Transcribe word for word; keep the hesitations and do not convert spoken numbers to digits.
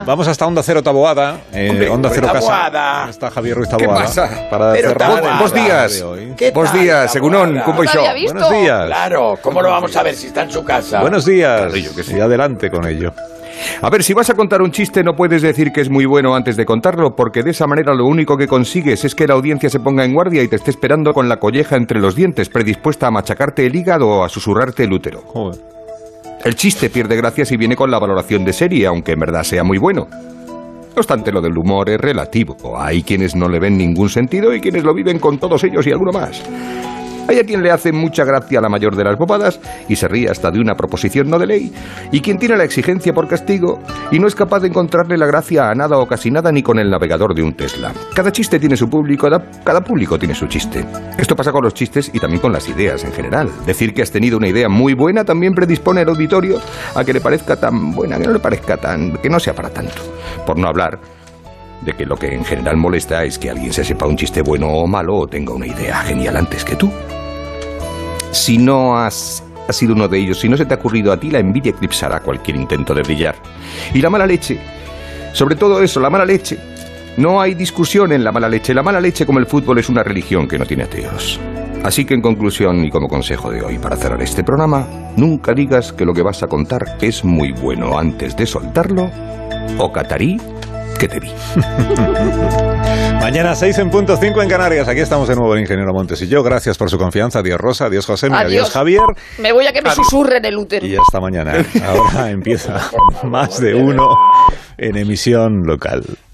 Vamos hasta Onda Cero Taboada, eh, Hombre, Onda Cero Taboada. Casa. Está Javier Ruiz Taboada. ¿Qué pasa? Para Pero cerrar Taboada. el Bos programa días. de hoy. ¿Qué Bos tal, días, Egunon, Taboada? ¿cómo No això? había visto. Buenos días. Claro, ¿cómo lo vamos a ver si está en su casa? Buenos días. Claro, yo qué sé. Y adelante con ello. A ver, si vas a contar un chiste no puedes decir que es muy bueno antes de contarlo, porque de esa manera lo único que consigues es que la audiencia se ponga en guardia y te esté esperando con la colleja entre los dientes, predispuesta a machacarte el hígado o a susurrarte el útero. Joder. El chiste pierde gracia si viene con la valoración de serie, aunque en verdad sea muy bueno. No obstante, lo del humor es relativo. Hay quienes no le ven ningún sentido y quienes lo viven con todos ellos y alguno más. Hay a quien le hace mucha gracia la mayor de las bobadas y se ríe hasta de una proposición no de ley, y quien tiene la exigencia por castigo y no es capaz de encontrarle la gracia a nada o casi nada ni con el navegador de un Tesla. Cada chiste tiene su público, cada, cada público tiene su chiste. Esto pasa con los chistes y también con las ideas en general. Decir que has tenido una idea muy buena también predispone al auditorio a que le parezca tan buena, que no le parezca tan... que no sea para tanto. Por no hablar de que lo que en general molesta es que alguien se sepa un chiste bueno o malo o tenga una idea genial antes que tú. Si no has, has sido uno de ellos, si no se te ha ocurrido a ti, la envidia eclipsará cualquier intento de brillar. Y la mala leche, sobre todo eso, la mala leche. No hay discusión en la mala leche. La mala leche, como el fútbol, es una religión que no tiene ateos. Así que en conclusión y como consejo de hoy para cerrar este programa, nunca digas que lo que vas a contar es muy bueno antes de soltarlo, o catarí que te vi. Mañana seis en punto cinco en Canarias. Aquí estamos de nuevo el ingeniero Montes y yo. Gracias por su confianza. Adiós Rosa, adiós José, adiós, adiós Javier. Me voy a que me susurren el útero. Y hasta mañana. Ahora empieza Más de Uno en emisión local.